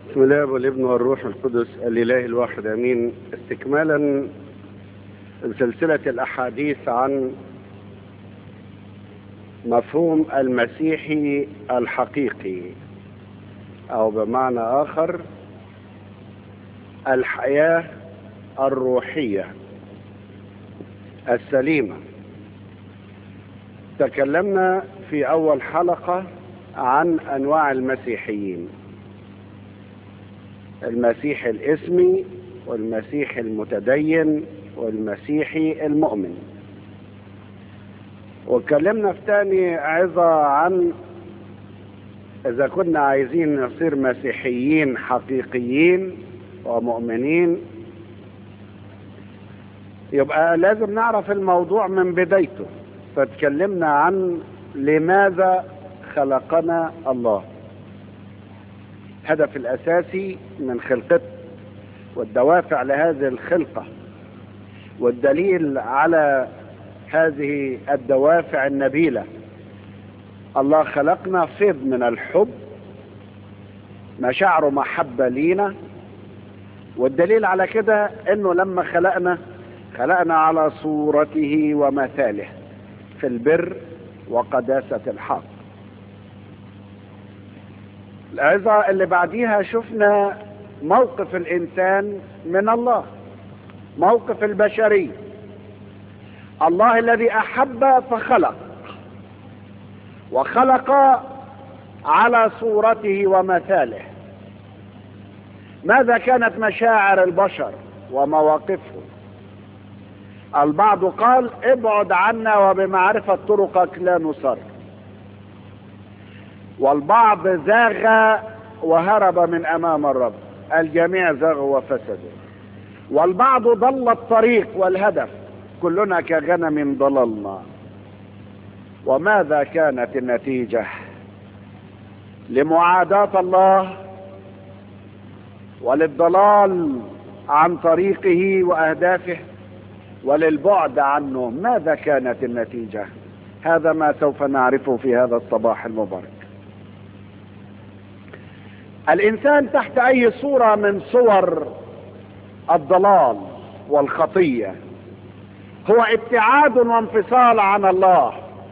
بسم الله والابن والروح القدس الإله الواحد امين. استكمالا سلسلة الاحاديث عن مفهوم المسيحي الحقيقي، او بمعنى اخر الحياة الروحية السليمة. تكلمنا في اول حلقة عن انواع المسيحيين: المسيحي الاسمي والمسيحي المتدين والمسيحي المؤمن. واتكلمنا في تاني عظة عن اذا كنا عايزين نصير مسيحيين حقيقيين ومؤمنين يبقى لازم نعرف الموضوع من بدايته. فتكلمنا عن لماذا خلقنا الله، الهدف الاساسي من خلقته والدوافع لهذه الخلقة، والدليل على هذه الدوافع النبيلة. الله خلقنا فيض من الحب، مشاعره محبة لينا، والدليل على كده انه لما خلقنا على صورته ومثاله في البر وقداسة الحق. العظة اللي بعديها شفنا موقف الانسان من الله، موقف البشري. الله الذي احب فخلق، وخلق على صورته ومثاله. ماذا كانت مشاعر البشر ومواقفهم؟ البعض قال: ابعد عنا وبمعرفة طرقك لا نصر. والبعض زاغ وهرب من امام الرب. الجميع زاغوا وفسدوا. والبعض ضل الطريق والهدف، كلنا كغنم ضللنا. وماذا كانت النتيجة لمعاداة الله وللضلال عن طريقه واهدافه وللبعد عنه؟ ماذا كانت النتيجة؟ هذا ما سوف نعرفه في هذا الصباح المبارك. الانسان تحت اي صورة من صور الضلال والخطية هو ابتعاد وانفصال عن الله.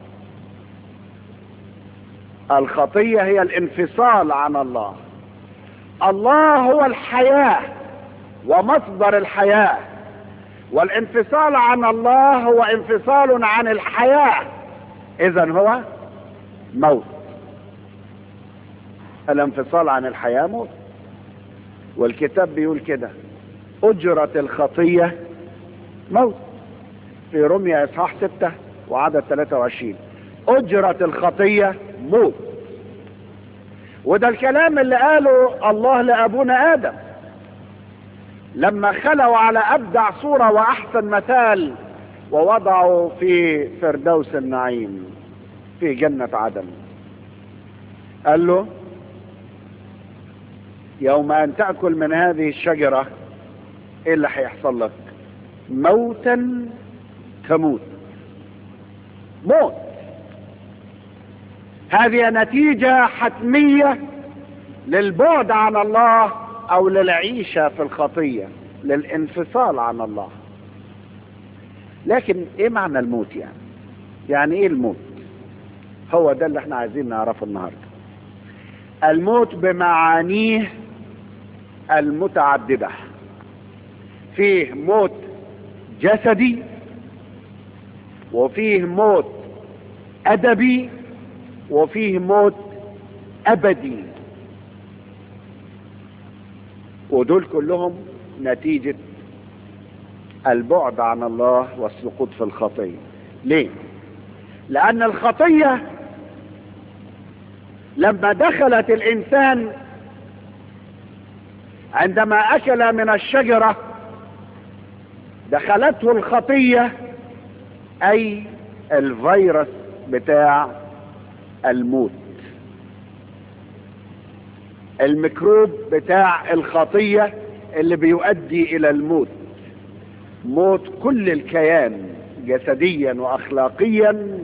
الخطية هي الانفصال عن الله. الله هو الحياة ومصدر الحياة، والانفصال عن الله هو انفصال عن الحياة، اذن هو موت. الانفصال عن الحياة موت. والكتاب بيقول كده: أجرة الخطية موت، في رمية إصحاح 6 وعدد 23. أجرة الخطية موت. وده الكلام اللي قاله الله لأبونا آدم لما خلوا على أبدع صورة وأحسن مثال ووضعوا في فردوس النعيم في جنة عدن. قال له: يوم أن تأكل من هذه الشجرة إيه اللي هيحصل لك؟ موتا تموت. موت. هذه نتيجة حتمية للبعد عن الله أو للعيشة في الخطية، للانفصال عن الله. لكن إيه معنى الموت؟ يعني إيه الموت؟ هو ده اللي احنا عايزين نعرفه النهاردة. الموت بمعانيه المتعددة. فيه موت جسدي، وفيه موت أدبي، وفيه موت أبدي. ودول كلهم نتيجة البعد عن الله والسقوط في الخطية. ليه؟ لأن الخطية لما دخلت الإنسان عندما أكل من الشجرة دخلته الخطية، أي الفيروس بتاع الموت، الميكروب بتاع الخطية اللي بيؤدي إلى الموت. موت كل الكيان، جسديا وأخلاقيا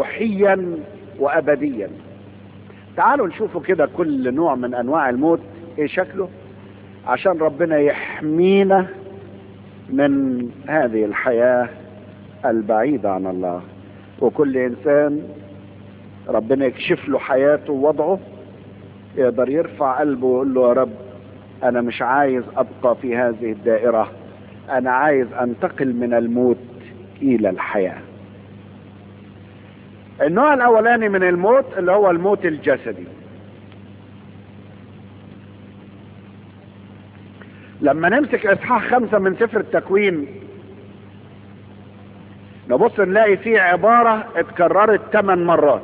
وروحيا وأبديا. تعالوا نشوفوا كده كل نوع من أنواع الموت ايه شكله؟ عشان ربنا يحمينا من هذه الحياة البعيدة عن الله. وكل انسان ربنا يكشف له حياته ووضعه يقدر يرفع قلبه ويقول له يا رب انا مش عايز ابقى في هذه الدائرة، انا عايز انتقل من الموت الى الحياة. النوع الاولاني من الموت اللي هو الموت الجسدي. لما نمسك اصحاح 5 من سفر التكوين نبص نلاقي فيه عبارة اتكررت 8 مرات.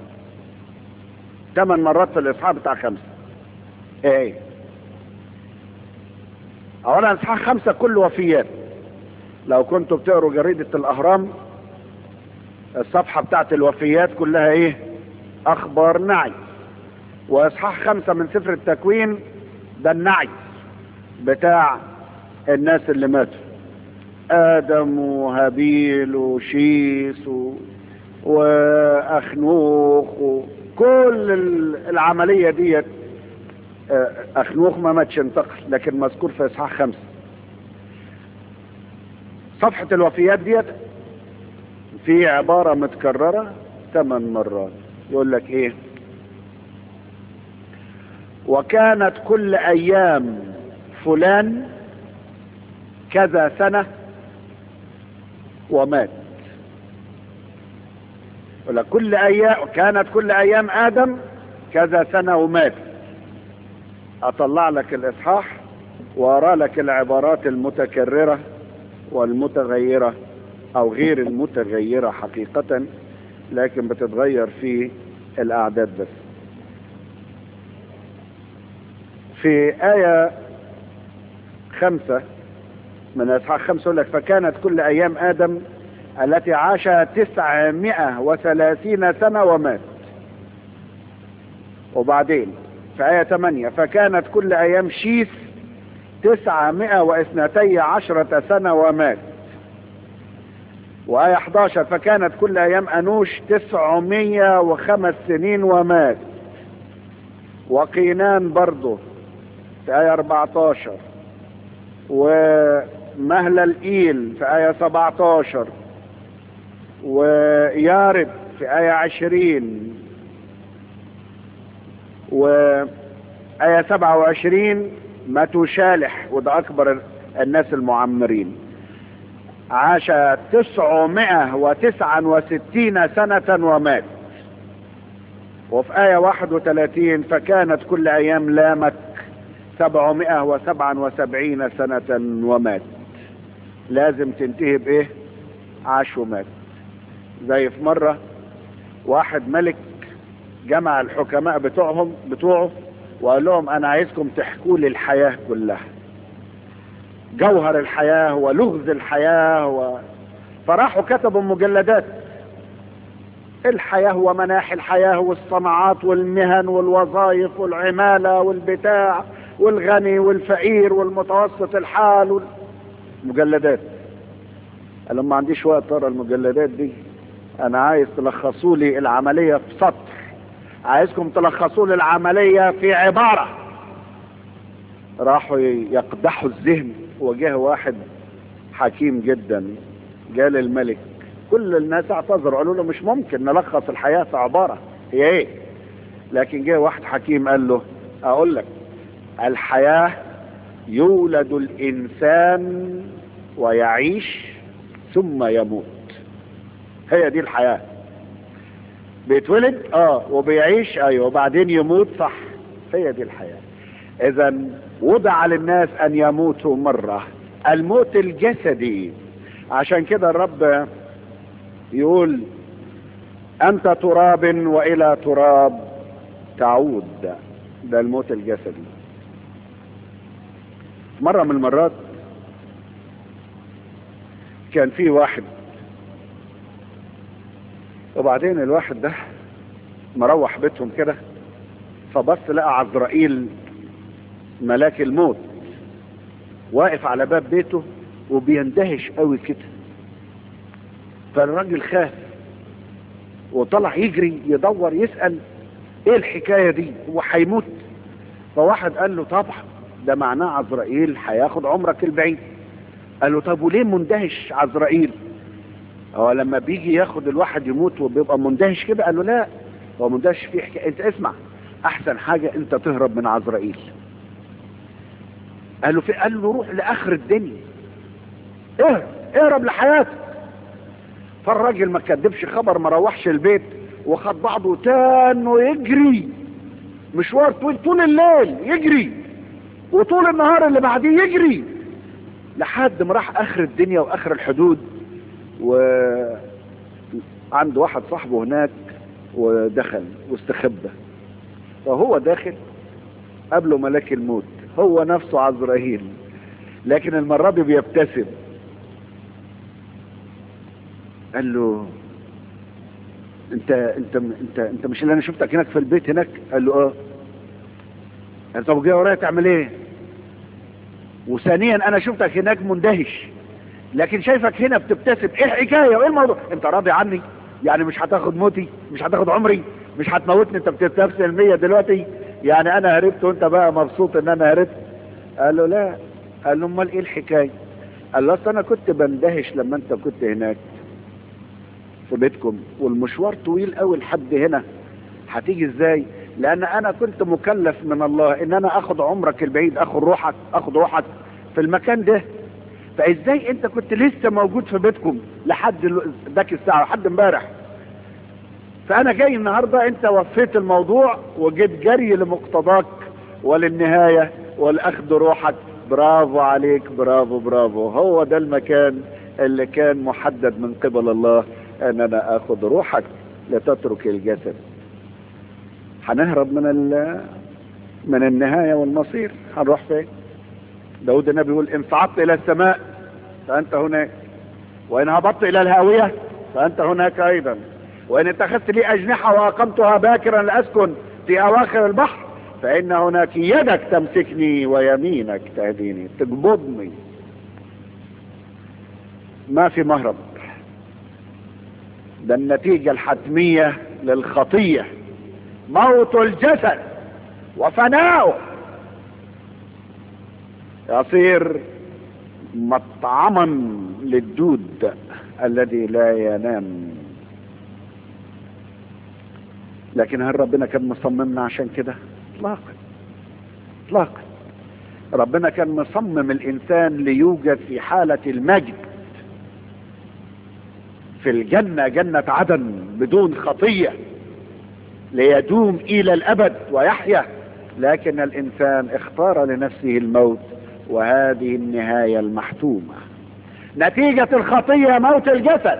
8 مرات في الاصحاح بتاع 5. ايه؟ اولا اصحاح 5 كله وفيات. لو كنتوا بتقروا جريدة الاهرام الصفحة بتاعت الوفيات كلها ايه؟ اخبار نعي. واصحاح 5 من سفر التكوين ده النعي بتاع الناس اللي ماتوا، ادم وهابيل وشيس واخنوخ وكل العملية ديت. اخنوخ ما ماتش انتقل لكن مذكور في اصحاح 5. صفحة الوفيات ديت في عبارة متكررة 8 مرات. يقول لك ايه؟ وكانت كل ايام فلان كذا سنة ومات. يقول لك كل ايام، كانت كل ايام ادم كذا سنة ومات. اطلع لك الاصحاح وارى لك العبارات المتكررة والمتغيرة او غير المتغيرة حقيقة، لكن بتتغير في الاعداد بس. في آية 5 من اصحاح 5 يقول لك فكانت كل ايام ادم التي عاش 930 سنة ومات. وبعدين في آية 8 فكانت كل ايام شيث 912 سنة ومات. وآية 11 فكانت كل ايام انوش 905 سنين ومات. وقينان برضه في آية 14 ومهللئيل في آية 17 ويارب في آية 20 وآية 27 متوشالح وده أكبر الناس المعمرين عاش 969 سنة ومات. وفي آية 31 فكانت كل أيام لامك 777 سنة ومات. لازم تنتهي بإيه؟ عاش ومات. زي في مرة واحد ملك جمع الحكماء بتوعه وقال لهم أنا عايزكم تحكوا لي الحياة كلها، جوهر الحياة ولغز الحياة فراحوا كتبوا مجلدات الحياة ومناحي الحياة والصناعات والمهن والوظائف والعمالة والبتاع والغني والفقير والمتوسط الحال مجلدات. قال لهم ما عنديش وقت اقرا المجلدات دي، انا عايز تلخصوا لي العملية في سطر، عايزكم تلخصوا لي العملية في عبارة. راحوا يقدحوا الذهن وجه واحد حكيم جدا قال الملك، كل الناس اعتذروا قالوا له مش ممكن نلخص الحياة في عبارة، هي ايه؟ لكن جه واحد حكيم قال له اقول لك الحياة يولد الانسان ويعيش ثم يموت. هي دي الحياة. بيتولد وبيعيش ايوه وبعدين يموت صح. هي دي الحياة. اذا وضع للناس ان يموتوا مرة، الموت الجسدي. عشان كده الرب يقول انت تراب والى تراب تعود. ده الموت الجسدي. مرة من المرات كان في واحد وبعدين الواحد ده مروح بيتهم كده فبص لقى عزرائيل ملاك الموت واقف على باب بيته وبيندهش قوي كده. فالراجل خاف وطلع يجري يدور يسأل ايه الحكاية دي، هو هيموت؟ فواحد قال له طبعا ده معناه عزرائيل هياخد عمرك البعيد. قال له طب وليه مندهش عزرائيل؟ هو لما بيجي ياخد الواحد يموت وبيبقى مندهش كده؟ قال له لا، هو مندهش فيه حكاية. انت اسمع، احسن حاجة انت تهرب من عزرائيل. قال له روح لاخر الدنيا، اهرب لحياتك. فالراجل ما كدبش خبر، ما روحش البيت وخد بعضه تاني يجري مشوار طول الليل يجري، وطول النهار اللي بعديه يجري، لحد ما راح اخر الدنيا واخر الحدود. وعنده واحد صاحبه هناك ودخل واستخبى. فهو داخل قبله ملاك الموت، هو نفسه عزرائيل، لكن المرة دي بيبتسم. قال له انت مش اللي انا شفتك هناك في البيت هناك؟ قال له اه. قال طب جاي ورايا تعمل ايه؟ وثانيا انا شفتك هناك مندهش، لكن شايفك هنا بتبتسم، ايه الحكايه وايه الموضوع؟ انت راضي عني؟ يعني مش هتاخد موتي، مش هتاخد عمري، مش هتموتني؟ انت بتبتسم 100 دلوقتي، يعني انا هربت وانت بقى مبسوط ان انا هربت؟ قال له لا. قال له امال ايه الحكايه؟ قال له اصل انا كنت بندهش لما انت كنت هناك في بيتكم، والمشوار طويل قوي لحد هنا، هتيجي ازاي؟ لان انا كنت مكلف من الله ان انا اخد عمرك البعيد، اخد روحك في المكان ده. فازاي انت كنت لسه موجود في بيتكم لحد ذاك الساعه، لحد امبارح؟ فانا جاي النهارده انت وفيت الموضوع وجيت جري لمقتضاك وللنهايه ولاخذ روحك. برافو عليك، برافو برافو. هو ده المكان اللي كان محدد من قبل الله ان انا اخذ روحك لتترك الجسد. هنهرب من النهايه والمصير، هنروح فين؟ داود النبي يقول ان صعدت الى السماء فانت هناك، وان هبطت الى الهاويه فانت هناك ايضا، وان اتخذت لي اجنحه واقمتها باكرا لاسكن في اواخر البحر فان هناك يدك تمسكني ويمينك تهديني، تقبضني. ما في مهرب، ده النتيجه الحتميه للخطيه موت الجسد وفناؤه، يصير مطعما للدود الذي لا ينام. لكن هل ربنا كان مصممنا عشان كده؟ اطلاقا اطلاقا. ربنا كان مصمم الانسان ليوجد في حالة المجد في الجنة، جنة عدن بدون خطية، ليدوم الى الابد ويحيا. لكن الانسان اختار لنفسه الموت، وهذه النهاية المحتومة. نتيجة الخطية موت الجسد،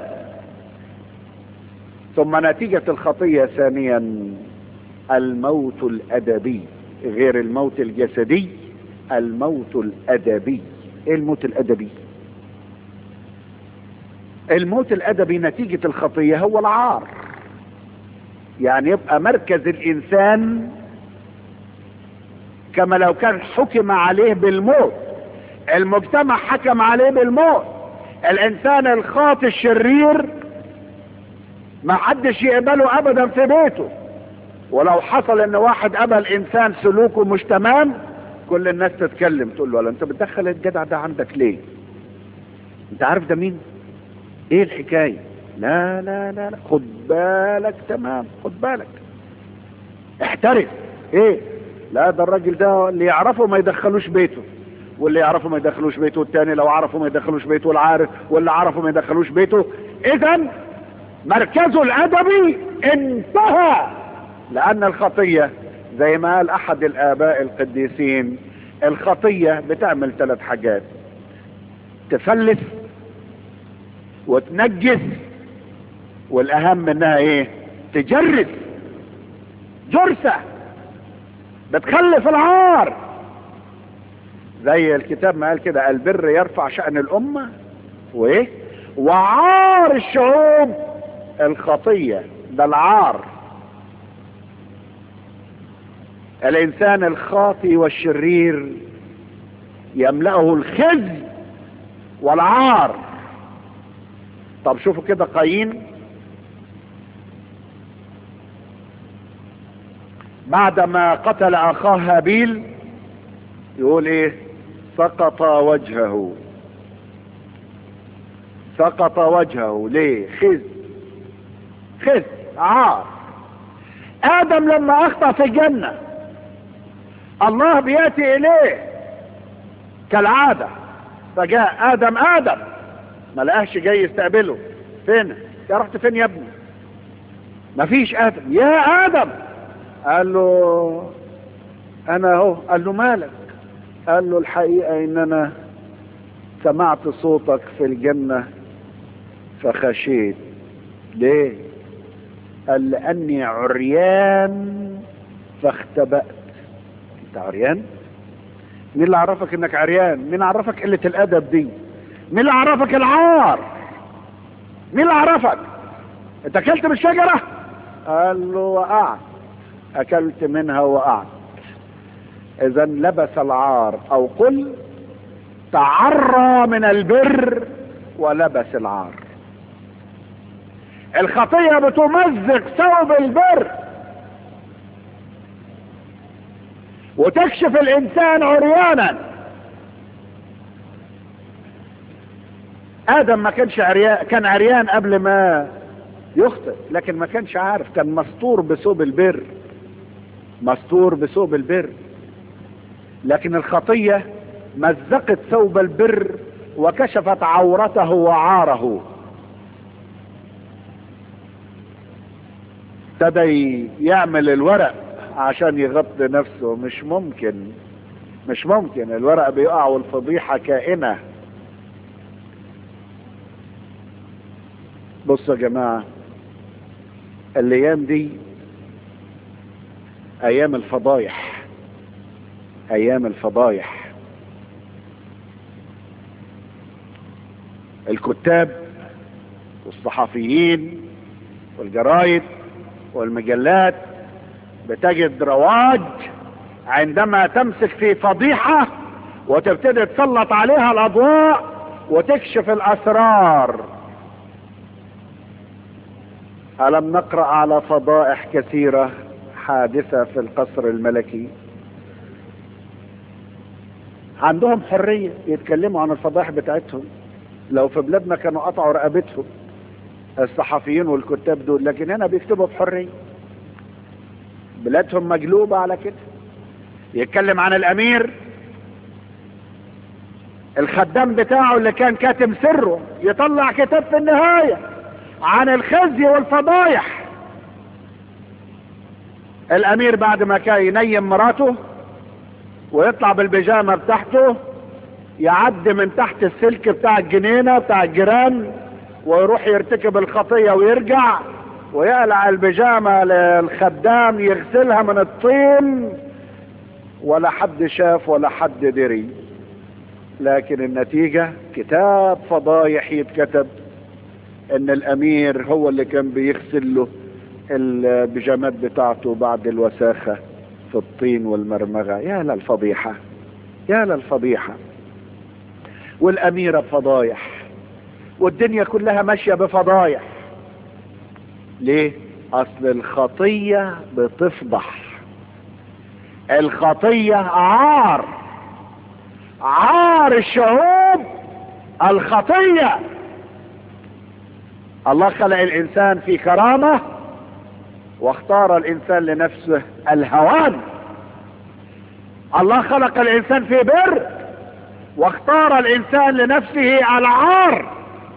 ثم نتيجة الخطية ثانيا الموت الأدبي، غير الموت الجسدي، الموت الأدبي. ايه الموت الأدبي؟ الموت الأدبي نتيجة الخطية هو العار، يعني يبقى مركز الإنسان كما لو كان حكم عليه بالموت، المجتمع حكم عليه بالموت، الإنسان الخاطئ الشرير ما حدش يقبله أبدا في بيته، ولو حصل ان واحد قبل انسان سلوكه مش تمام كل الناس تتكلم تقول له ولا انت بتدخل الجدع ده عندك ليه؟ انت عارف ده مين؟ ايه الحكاية؟ لا لا لا لا، خد بالك، تمام، خد بالك، احترس. ايه؟ لا ده الراجل ده اللي يعرفه ما يدخلوش بيته، واللي يعرفه ما يدخلوش بيته، والتاني لو عرفه ما يدخلوش بيته، والعارف واللي عرفه ما يدخلوش بيته. اذا مركزه الادبي انتهى، لان الخطية زي ما قال احد الاباء القديسين، الخطية بتعمل 3 حاجات: تفلس وتنجس، والاهم منها ايه؟ تجرس، جرسة بتخلف العار. زي الكتاب ما قال كده: البر يرفع شأن الامة، وايه؟ وعار الشعوب الخطية. ده العار. الانسان الخاطئ والشرير يملأه الخزي والعار. طب شوفوا كده قايين بعدما قتل اخاه هابيل يقول ايه؟ سقط وجهه. سقط وجهه ليه؟ خزي عار. ادم لما اخطأ في الجنة الله بياتي اليه كالعادة، فجاء ادم ما لقاش جاي يستقبله. فين يا رحت فين يا ابني؟ مفيش ادم. يا ادم، قال له انا اهو. قال له مالك؟ قال له الحقيقة ان انا سمعت صوتك في الجنة فخشيت. ليه؟ قال لاني عريان فاختبأت. انت عريان؟ مين اللي عرفك انك عريان؟ مين اللي عرفك قلة الادب دي؟ مين اللي عرفك العار؟ مين اللي عرفك؟ انت اكلت من الشجرة؟ قال له وقعت، اكلت منها وقعت. اذا لبس العار، او قل تعرى من البر ولبس العار. الخطية بتمزق ثوب البر وتكشف الانسان عريانا. ادم ما كانش عريان، كان عريان قبل ما يخطئ، لكن ما كانش عارف، كان مستور بثوب البر، مستور بثوب البر. لكن الخطية مزقت ثوب البر وكشفت عورته وعاره. ابتدى يعمل الورق عشان يغطي نفسه. مش ممكن الورق بيقع والفضيحة كائنة. بصوا يا جماعة، الايام دي ايام الفضايح، ايام الفضايح. الكتاب والصحفيين والجرايد والمجلات بتجد رواج عندما تمسك في فضيحة وتبتدي تسلط عليها الاضواء وتكشف الاسرار. ألم نقرأ على فضائح كثيرة حادثة في القصر الملكي؟ عندهم حرية يتكلموا عن الفضائح بتاعتهم. لو في بلادنا كانوا قطعوا رقبتهم الصحفيين والكتاب دول، لكن هنا بيكتبوا بحرية. بلادهم مجلوبة على كده. يتكلم عن الأمير، الخدام بتاعه اللي كان كاتم سره يطلع كتاب في النهاية عن الخزي والفضايح. الأمير بعد ما كان ينيم مراته ويطلع بالبيجامة بتاعته يعدي من تحت السلك بتاع الجنينة بتاع الجيران ويروح يرتكب الخطية ويرجع ويقلع البيجامة للخدام يغسلها من الطين، ولا حد شاف ولا حد دري. لكن النتيجة كتاب فضايح يتكتب ان الامير هو اللي كان بيغسل له البيجامات بتاعته بعد الوساخة في الطين والمرمغة. يا للفضيحة، يا للفضيحة. والاميرة بفضايح والدنيا كلها ماشية بفضايح. ليه؟ اصل الخطية بتفضح. الخطية عار، عار الشعوب الخطية. الله خلق الانسان في كرامة واختار الانسان لنفسه الهوان. الله خلق الانسان في بر واختار الانسان لنفسه العار.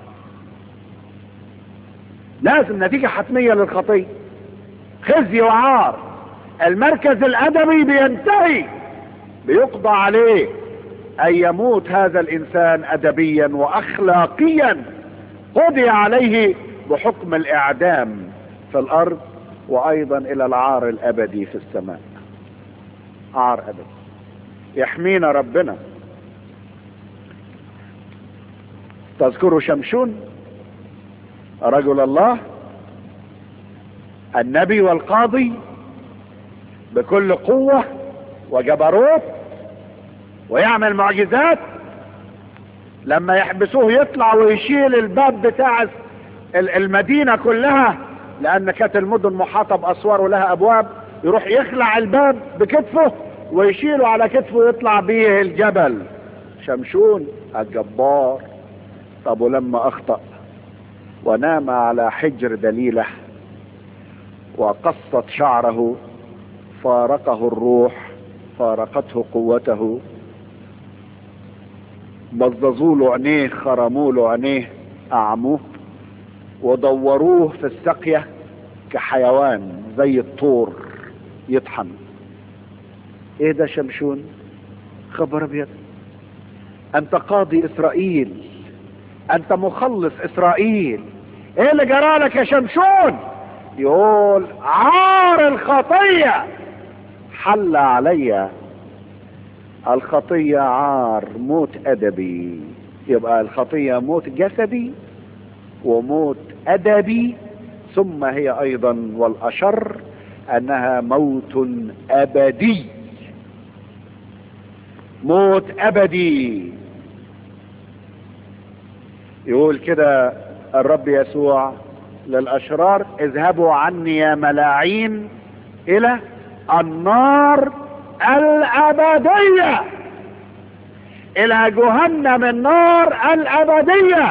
لازم نتيجة حتمية للخطية، خزي وعار. المركز الادبي بينتهي، بيقضى عليه ان يموت هذا الانسان ادبيا واخلاقيا. قضي عليه بحكم الاعدام في الارض وايضا الى العار الابدي في السماء. عار ابدي. يحمينا ربنا. تذكروا شمشون رجل الله النبي والقاضي بكل قوة وجبروت ويعمل معجزات. لما يحبسوه يطلع ويشيل الباب بتاع المدينة كلها، لان كانت المدن محاطة باسوار ولها ابواب، يروح يخلع الباب بكتفه ويشيله على كتفه ويطلع بيه الجبل. شمشون الجبار. طب ولما اخطأ ونام على حجر دليله وقصت شعره فارقه الروح، فارقته قوته، بززوا له عينيه، خرموا له عينيه، اعموه ودوروه في السقية كحيوان زي الطور يطحن. ايه ده شمشون؟ خبر ابيض، انت قاضي اسرائيل، انت مخلص اسرائيل، ايه اللي جرالك يا شمشون؟ يقول عار الخطية حل علي. الخطية عار، موت ادبي. يبقى الخطية موت جسدي وموت ادبي، ثم هي ايضا والاشر انها موت ابدي، موت ابدي. يقول كده الرب يسوع للاشرار اذهبوا عني يا ملاعين الى النار الابدية، الى جهنم النار الابدية.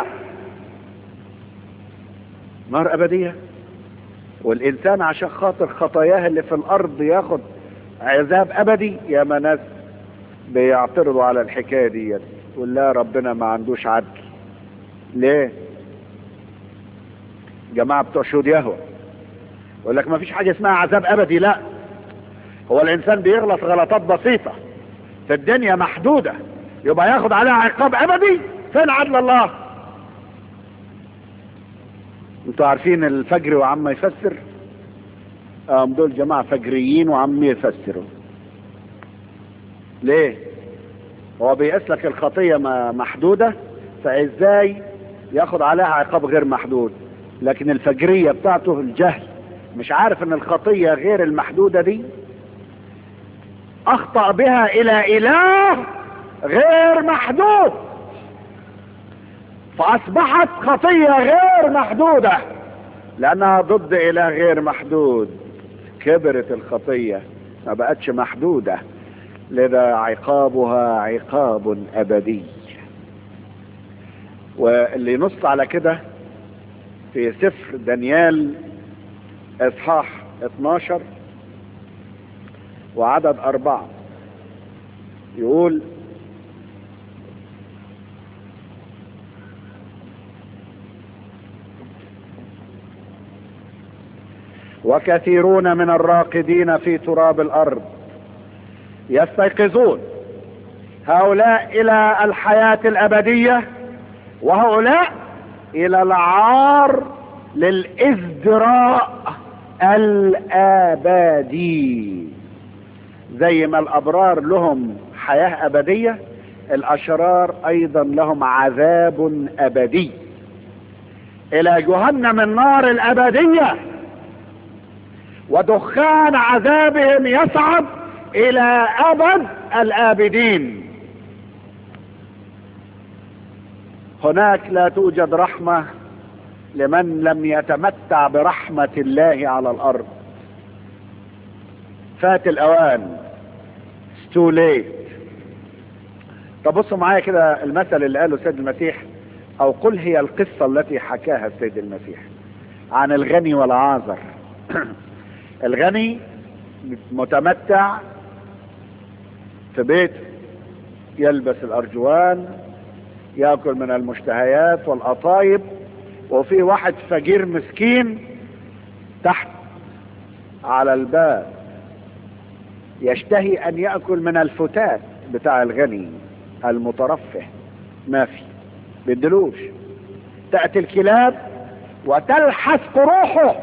نار ابدية. والانسان عشان خاطر خطاياه اللي في الارض ياخد عذاب ابدي. يا ناس بيعترضوا على الحكاية دي، يقول لا ربنا ما عندوش عدل. ليه؟ جماعة بتوع شهود يهوه يقول لك ما فيش حاجة اسمها عذاب ابدي. لا، هو الانسان بيغلط غلطات بسيطة في الدنيا محدودة يبقى ياخد عليها عقاب ابدي؟ فين عدل الله؟ انتوا عارفين الفجر وعم يفسر؟ دول جماعة فجريين وعم يفسروا. ليه؟ هو بيقيس لك الخطية محدودة، فازاي ياخد عليها عقاب غير محدود؟ لكن الفجرية بتاعته الجهل، مش عارف ان الخطية غير المحدودة دي اخطأ بها الى اله غير محدود، فاصبحت خطية غير محدودة لانها ضد اله غير محدود. كبرت الخطية ما بقتش محدودة، لذا عقابها عقاب ابدي. واللي ينص على كده في سفر دانيال اصحاح 12 وعدد 4 يقول وكثيرون من الراقدين في تراب الارض يستيقظون، هؤلاء الى الحياة الابدية وهؤلاء الى العار للازدراء الابدي. زي ما الابرار لهم حياة ابدية، الاشرار ايضا لهم عذاب ابدي الى جهنم النار الابدية، ودخان عذابهم يصعد الى ابد الابدين. هناك لا توجد رحمة لمن لم يتمتع برحمة الله على الارض. فات الاوان. It's too late. طب بصوا معايا كده المثل اللي قاله السيد المسيح، او قل هي القصة التي حكاها السيد المسيح عن الغني والعازر. الغني متمتع في بيته، يلبس الارجوان، ياكل من المشتهيات والقطايب، وفي واحد فقير مسكين تحت على الباب يشتهي ان يأكل من الفتات بتاع الغني المترفه، ما في بيدلوش. تأتي الكلاب وتلحس قروحه،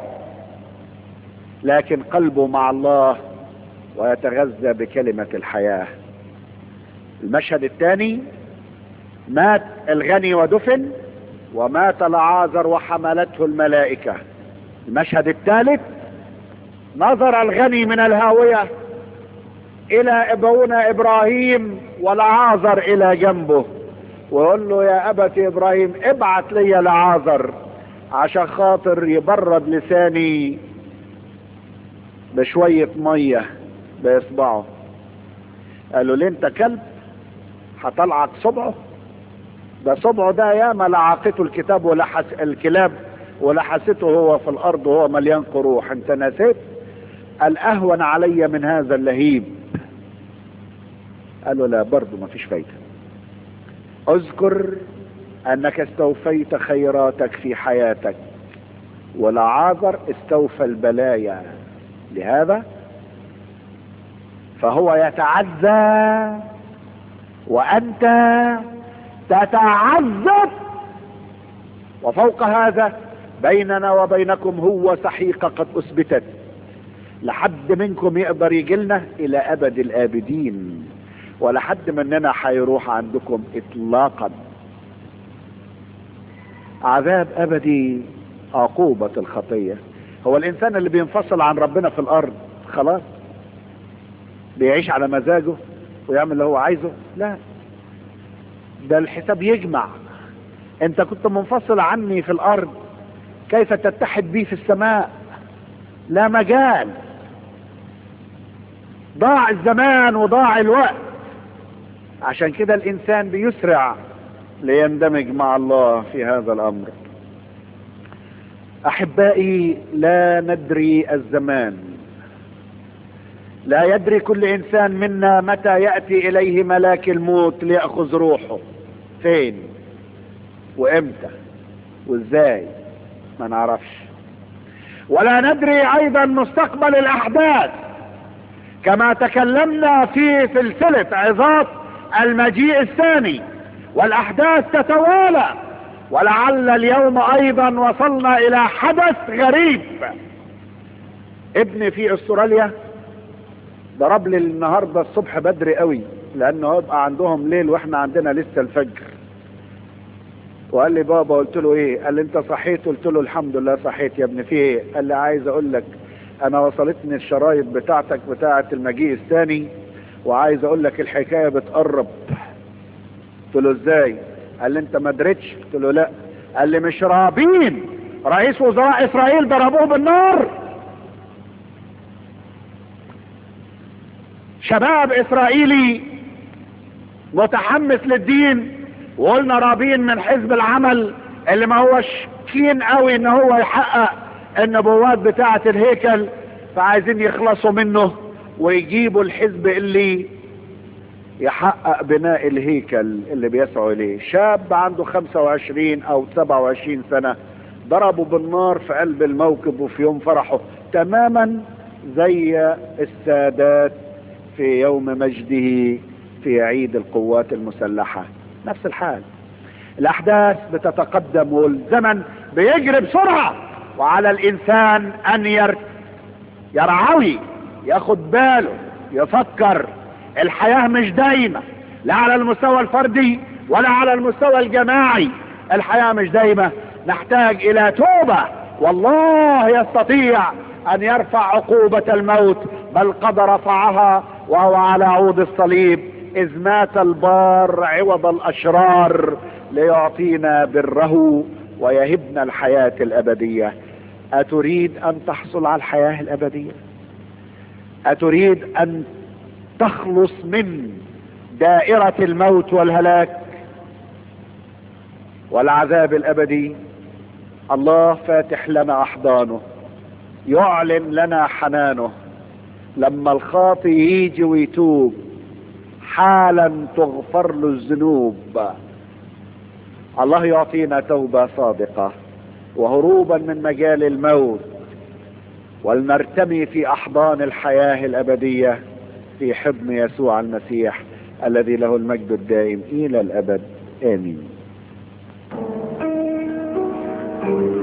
لكن قلبه مع الله ويتغذى بكلمة الحياة. المشهد الثاني، مات الغني ودفن، ومات العازر وحملته الملائكة. المشهد الثالث، نظر الغني من الهاوية الى ابونا ابراهيم والعازر الى جنبه، ويقول له يا ابت ابراهيم ابعت لي العازر عشان خاطر يبرد لساني بشوية مية بإصبعه. قالوا ليه انت كلب هطلعك صبعه؟ ده صبعه ده ياما لعقته الكتاب الكلاب ولحسته هو في الارض وهو مليان قروح. انت نسيت؟ قال اهون علي من هذا اللهيب. قالوا لا، برضو ما فيش فايدة. اذكر انك استوفيت خيراتك في حياتك، ولعازر استوفى البلايا، لهذا فهو يتعزى وانت تتعذب. وفوق هذا بيننا وبينكم هو سحيقة قد اثبتت، لحد منكم يقدر يجيلنا الى ابد الابدين، ولا حد مننا هيروح عندكم اطلاقا. عذاب ابدي، عقوبة الخطية. هو الانسان اللي بينفصل عن ربنا في الارض خلاص بيعيش على مزاجه ويعمل اللي هو عايزه؟ لا، ده الحساب يجمع. انت كنت منفصل عني في الارض، كيف تتحد بي في السماء؟ لا مجال. ضاع الزمان وضاع الوقت. عشان كده الانسان بيسرع ليندمج مع الله في هذا الامر. احبائي، لا ندري الزمان، لا يدري كل انسان منا متى يأتي اليه ملاك الموت ليأخذ روحه، فين وامتى وازاي ما نعرفش. ولا ندري ايضا مستقبل الاحداث، كما تكلمنا في سلسلة عظات المجيء الثاني، والاحداث تتوالى. ولعل اليوم ايضا وصلنا الى حدث غريب. ابني في استراليا ضرب لي النهارده الصبح بدري قوي، لانه يبقى عندهم ليل واحنا عندنا لسه الفجر، وقال لي بابا. قلت له ايه؟ قال لي انت صحيت؟ قلت له الحمد لله صحيت يا ابني. في ايه؟ قال لي عايز اقول لك انا وصلتني الشرايط بتاعتك بتاعه المجيء الثاني، وعايز اقول لك الحكايه بتقرب. قلت له ازاي؟ قال لي انت ما دريتش؟ قلت له لا. قال لي مش رابين رئيس وزراء اسرائيل ضربوه بالنار؟ شباب اسرائيلي متحمس للدين، وقلنا رابين من حزب العمل اللي ما هوش كين قوي ان هو يحقق النبوات بتاعة الهيكل، فعايزين يخلصوا منه ويجيبوا الحزب اللي يحقق بناء الهيكل اللي بيسعوا اليه. شاب عنده 25 او 27 سنة ضربوا بالنار في قلب الموكب وفي يوم فرحه، تماما زي السادات في يوم مجده في عيد القوات المسلحة. نفس الحال، الاحداث بتتقدم والزمن بيجري بسرعة، وعلى الانسان ان يرعوي، ياخد باله، يفكر. الحياة مش دايمة، لا على المستوى الفردي ولا على المستوى الجماعي. الحياة مش دايمة، نحتاج الى توبة، والله يستطيع ان يرفع عقوبة الموت، بل قد رفعها وهو على عود الصليب، اذ مات البار عوض الاشرار ليعطينا بره ويهبنا الحياة الابدية. اتريد ان تحصل على الحياة الابدية؟ اتريد ان تخلص من دائرة الموت والهلاك والعذاب الابدي؟ الله فاتح لنا احضانه، يعلن لنا حنانه. لما الخاطئ يجي ويتوب حالا تغفر له الذنوب. الله يعطينا توبة صادقة وهروبا من مجال الموت، ولنرتمي في احضان الحياة الابدية في حضن يسوع المسيح الذي له المجد الدائم الى الابد. امين.